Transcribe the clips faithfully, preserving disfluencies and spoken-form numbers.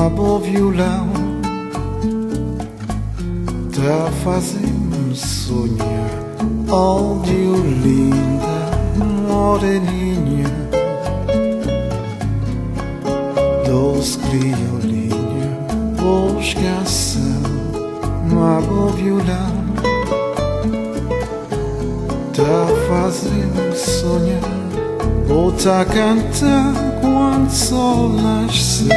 amor violão tá fazendo sonhar. Oh, Dio linda, moreninha, dos criolinha, buscação, amor violão tá fazendo sonhar. Vou tá cantar quando o sol nascer,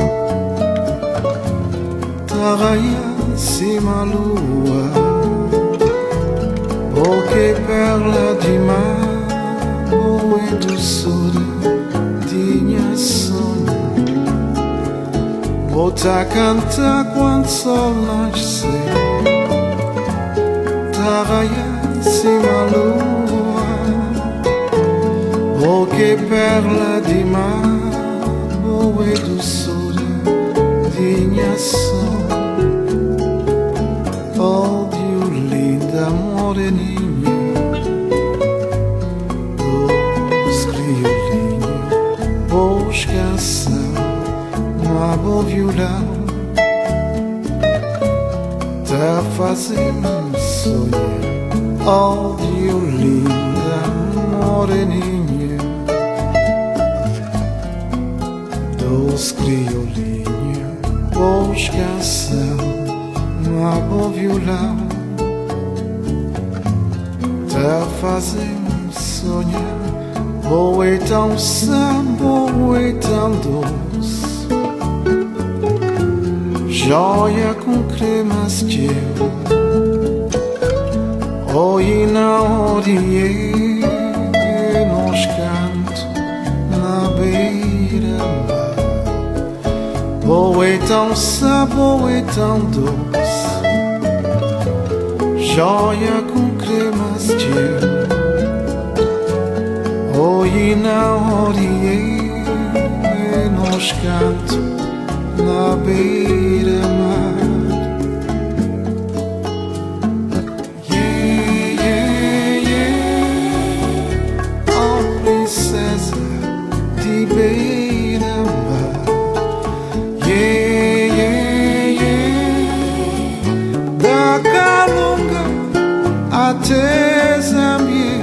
tá raiando cima a lua, porque perla de mar, boa doçura, tinha sonho. Vou tá cantar quando o sol nascer, tá raiando cima a lua, porque perla de mar, boa doçura, tinha sonho. Oh, Dio linda, moreninha, dos criolinhos, buscação, amor violão tá fazendo sonhar. Oh, Dio linda, moreninha, dos criolinhos, buscação, amor violão tá fazendo sonhar. Boa e tão sã, boa e tão doce, joia com cremas de oi na oriê, nos canto na beira-mar. Boa e tão sã, boa e tão doce, joia com cremas de oi na oriê, nos canto na beira-mar. Yeah, yeah, yeah, oh princesa de beira-mar. Yeah, yeah, yeah, da Calunga até Zambie.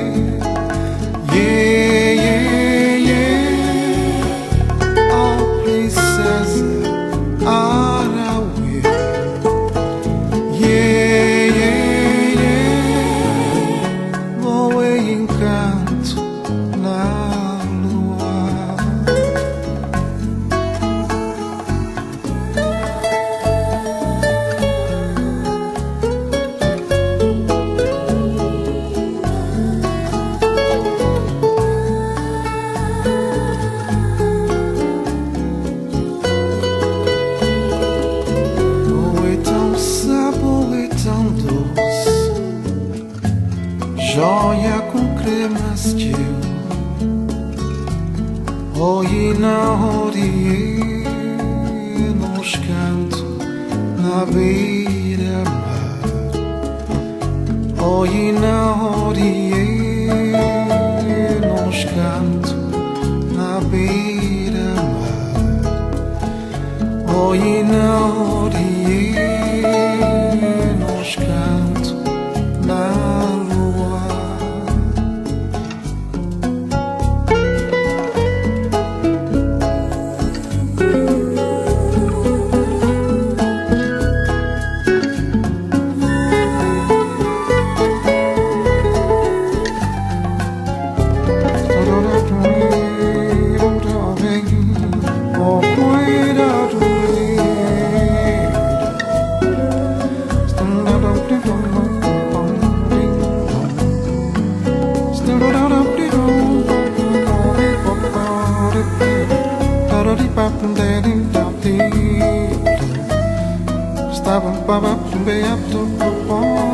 Yeah, yeah, yeah, oh princesa Arauê. Yeah, yeah, yeah, vou em encanto na lua. Joia com cremas de oi na oriê, nos canto na beira-mar. Oi na oriê, nos canto na beira-mar. Oi na oriê, nos canto na lua. Stop,